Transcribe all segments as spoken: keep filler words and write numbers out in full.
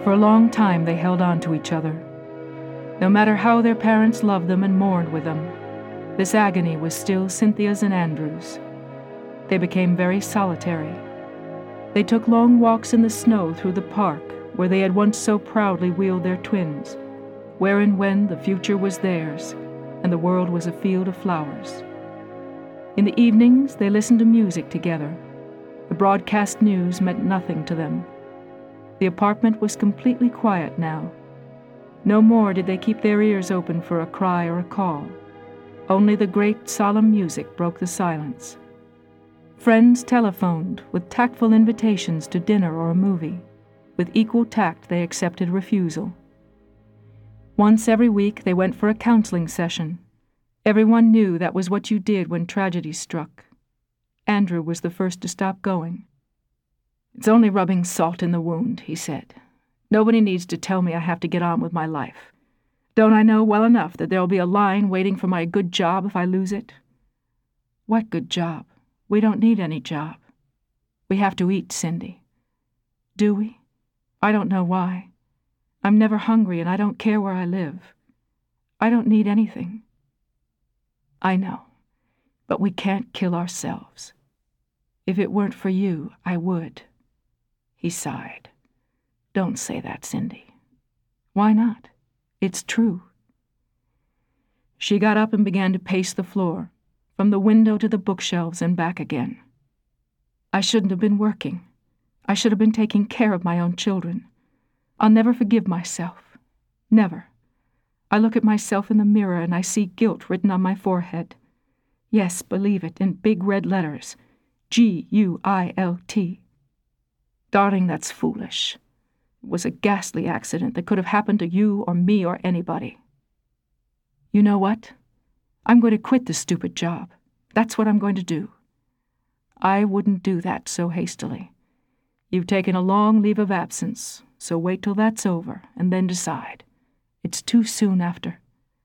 For a long time they held on to each other. No matter how their parents loved them and mourned with them, this agony was still Cynthia's and Andrew's. They became very solitary. They took long walks in the snow through the park where they had once so proudly wheeled their twins, where and when the future was theirs, and the world was a field of flowers. In the evenings, they listened to music together. The broadcast news meant nothing to them. The apartment was completely quiet now. No more did they keep their ears open for a cry or a call. Only the great solemn music broke the silence. Friends telephoned with tactful invitations to dinner or a movie. With equal tact, they accepted refusal. Once every week, they went for a counseling session. Everyone knew that was what you did when tragedy struck. Andrew was the first to stop going. "It's only rubbing salt in the wound," he said. "Nobody needs to tell me I have to get on with my life. Don't I know well enough that there'll be a line waiting for my good job if I lose it?" "What good job? We don't need any job." "We have to eat, Cindy." "Do we? I don't know why. I'm never hungry and I don't care where I live. I don't need anything." "I know, but we can't kill ourselves. If it weren't for you, I would." He sighed. "Don't say that, Cindy." "Why not? It's true." She got up and began to pace the floor, from the window to the bookshelves and back again. "I shouldn't have been working. I should have been taking care of my own children. I'll never forgive myself. Never. I look at myself in the mirror and I see guilt written on my forehead. Yes, believe it, in big red letters. G U I L T. Darling, that's foolish. It was a ghastly accident that could have happened to you or me or anybody. You know what? I'm going to quit this stupid job. That's what I'm going to do." "I wouldn't do that so hastily. You've taken a long leave of absence, so wait till that's over and then decide. It's too soon after...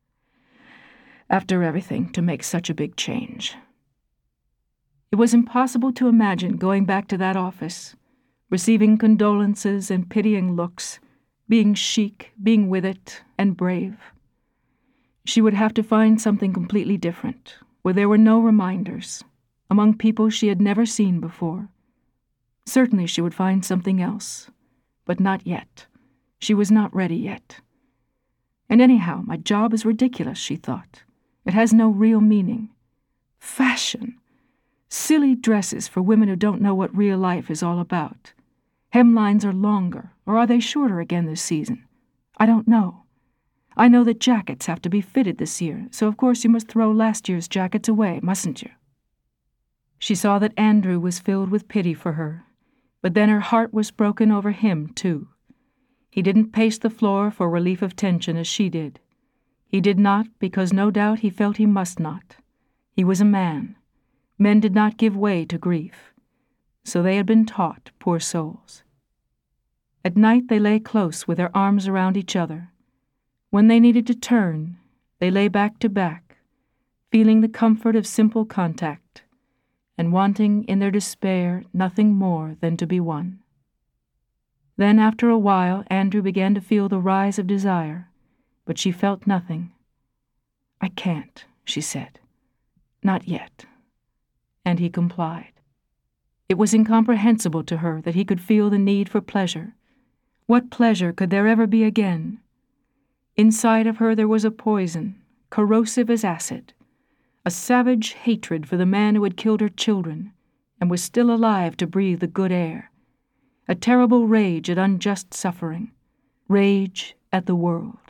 after everything to make such a big change." It was impossible to imagine going back to that office, receiving condolences and pitying looks, being chic, being with it, and brave. She would have to find something completely different, where there were no reminders, among people she had never seen before. Certainly she would find something else, but not yet. She was not ready yet. And anyhow, my job is ridiculous, she thought. It has no real meaning. Fashion! Silly dresses for women who don't know what real life is all about. Hemlines are longer, or are they shorter again this season? I don't know. I know that jackets have to be fitted this year, so of course you must throw last year's jackets away, mustn't you? She saw that Andrew was filled with pity for her, but then her heart was broken over him, too. He didn't pace the floor for relief of tension as she did. He did not because no doubt he felt he must not. He was a man. Men did not give way to grief. So they had been taught, poor souls. At night they lay close with their arms around each other. When they needed to turn, they lay back to back, feeling the comfort of simple contact, and wanting in their despair nothing more than to be one. Then after a while Andrew began to feel the rise of desire, but she felt nothing. "I can't," she said. "Not yet." And he complied. It was incomprehensible to her that he could feel the need for pleasure. What pleasure could there ever be again? Inside of her there was a poison, corrosive as acid, a savage hatred for the man who had killed her children and was still alive to breathe the good air, a terrible rage at unjust suffering, rage at the world.